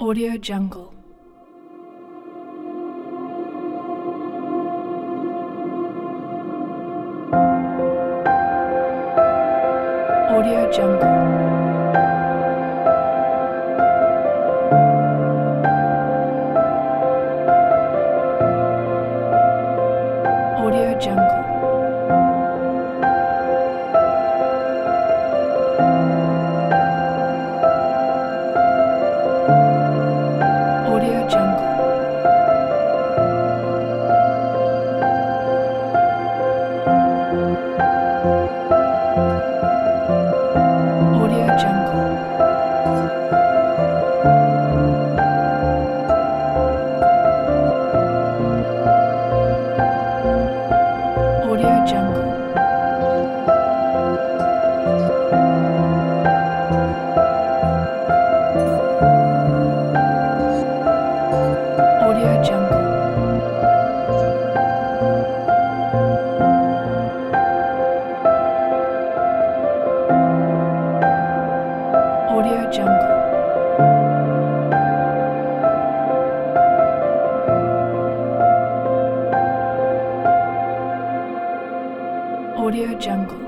Audio Jungle. Audio Jungle. Audio Jungle. Audio Jungle. Audio Jungle. Audio Jungle. Audio Jungle. Audio Jungle. Audio Jungle.